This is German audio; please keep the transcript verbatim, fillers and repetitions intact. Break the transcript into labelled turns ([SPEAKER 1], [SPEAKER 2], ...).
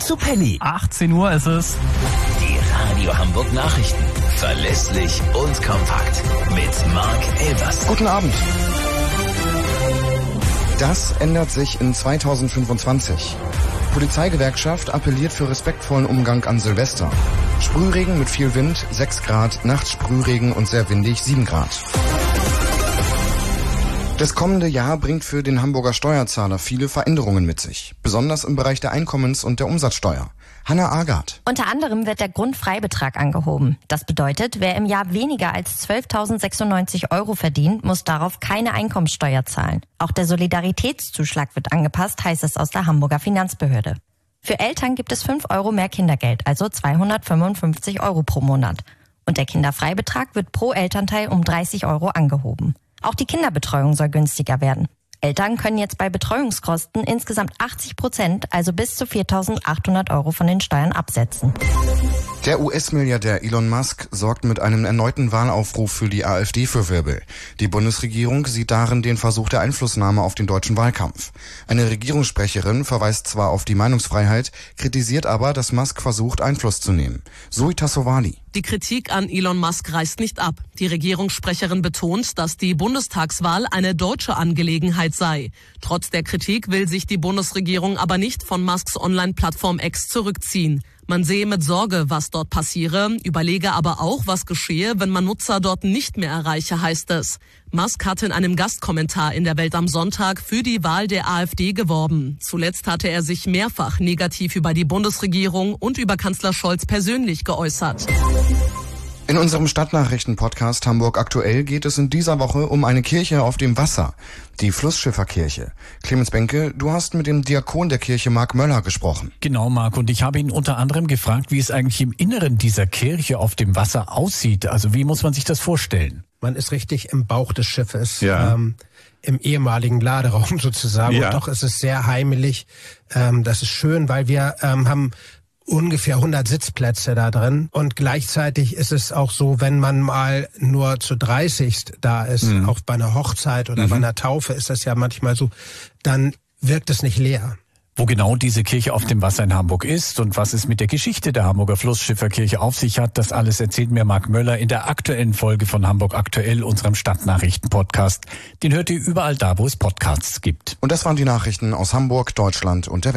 [SPEAKER 1] zu Penny.
[SPEAKER 2] achtzehn Uhr ist es.
[SPEAKER 1] Die Radio Hamburg Nachrichten. Verlässlich und kompakt. Mit Marc Elvers.
[SPEAKER 3] Guten Abend. Das ändert sich in zweitausendfünfundzwanzig. Polizeigewerkschaft appelliert für respektvollen Umgang an Silvester. Sprühregen mit viel Wind, sechs Grad, nachts Sprühregen und sehr windig, sieben Grad. Das kommende Jahr bringt für den Hamburger Steuerzahler viele Veränderungen mit sich, besonders im Bereich der Einkommens- und der Umsatzsteuer. Hanna Agard.
[SPEAKER 4] Unter anderem wird der Grundfreibetrag angehoben. Das bedeutet, wer im Jahr weniger als zwölftausendsechsundneunzig Euro verdient, muss darauf keine Einkommensteuer zahlen. Auch der Solidaritätszuschlag wird angepasst, heißt es aus der Hamburger Finanzbehörde. Für Eltern gibt es fünf Euro mehr Kindergeld, also zweihundertfünfundfünfzig Euro pro Monat. Und der Kinderfreibetrag wird pro Elternteil um dreißig Euro angehoben. Auch die Kinderbetreuung soll günstiger werden. Eltern können jetzt bei Betreuungskosten insgesamt achtzig Prozent, also bis zu viertausendachthundert Euro von den Steuern absetzen.
[SPEAKER 3] Der U S-Milliardär Elon Musk sorgt mit einem erneuten Wahlaufruf für die AfD für Wirbel. Die Bundesregierung sieht darin den Versuch der Einflussnahme auf den deutschen Wahlkampf. Eine Regierungssprecherin verweist zwar auf die Meinungsfreiheit, kritisiert aber, dass Musk versucht, Einfluss zu nehmen. Zoe Tassovali.
[SPEAKER 5] Die Kritik an Elon Musk reißt nicht ab. Die Regierungssprecherin betont, dass die Bundestagswahl eine deutsche Angelegenheit sei. Trotz der Kritik will sich die Bundesregierung aber nicht von Musks Online-Plattform X zurückziehen. Man sehe mit Sorge, was dort passiere, überlege aber auch, was geschehe, wenn man Nutzer dort nicht mehr erreiche, heißt es. Musk hatte in einem Gastkommentar in der Welt am Sonntag für die Wahl der AfD geworben. Zuletzt hatte er sich mehrfach negativ über die Bundesregierung und über Kanzler Scholz persönlich geäußert.
[SPEAKER 3] In unserem Stadtnachrichten-Podcast Hamburg aktuell geht es in dieser Woche um eine Kirche auf dem Wasser, die Flussschifferkirche. Clemens Benke, du hast mit dem Diakon der Kirche Marc Möller gesprochen.
[SPEAKER 2] Genau, Marc, und ich habe ihn unter anderem gefragt, wie es eigentlich im Inneren dieser Kirche auf dem Wasser aussieht. Also wie muss man sich das vorstellen?
[SPEAKER 6] Man ist richtig im Bauch des Schiffes,
[SPEAKER 2] ja.
[SPEAKER 6] ähm, im ehemaligen Laderaum sozusagen.
[SPEAKER 2] Ja.
[SPEAKER 6] Und doch ist es sehr heimelig. Ähm, das ist schön, weil wir ähm, haben ungefähr hundert Sitzplätze da drin. Und gleichzeitig ist es auch so, wenn man mal nur zu dreißig da ist, mhm. auch bei einer Hochzeit oder mhm. bei einer Taufe ist das ja manchmal so, dann wirkt es nicht leer.
[SPEAKER 2] Wo genau diese Kirche auf dem Wasser in Hamburg ist und was es mit der Geschichte der Hamburger Flussschifferkirche auf sich hat, das alles erzählt mir Marc Möller in der aktuellen Folge von Hamburg aktuell, unserem Stadtnachrichten-Podcast. Den hört ihr überall da, wo es Podcasts gibt.
[SPEAKER 3] Und das waren die Nachrichten aus Hamburg, Deutschland und der Welt.